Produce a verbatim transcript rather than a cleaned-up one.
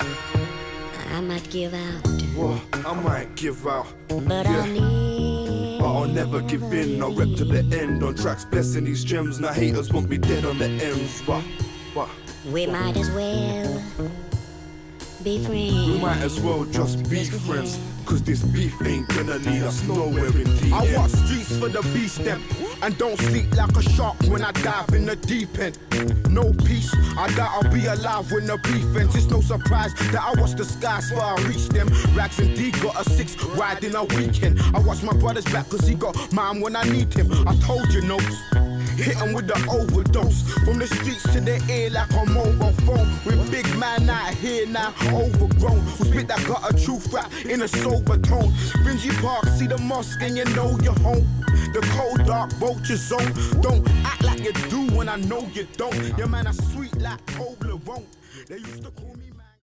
I might give out. Well, I might give out, but yeah. I'll need. But I'll never give in. I'll rep to the end on tracks, blessing these gems. Now haters want me dead on the ends. What? What? We what? might as well be friends. We might as well just be friends. Cause this beef ain't gonna lead us nowhere in the I end. walk streets for the beast them, and don't sleep like a shark when I dive in the deep end. No peace, I doubt I'll be alive when the beef ends. It's no surprise that I watch the skies before I reach them. Rags and D got a six riding a weekend. I watch my brother's back cause he got mine when I need him. I told you notes, hit him with the overdose. From the streets to the ear like a mobile phone. With big man out here now, overgrown. Who spit that got a truth rap in a sober tone. Bingy Park, see the mosque and you know you're home. The cold dark vulture zone. Don't act like you do when I know you don't. Your man is sweet like Toblerone. They used to call me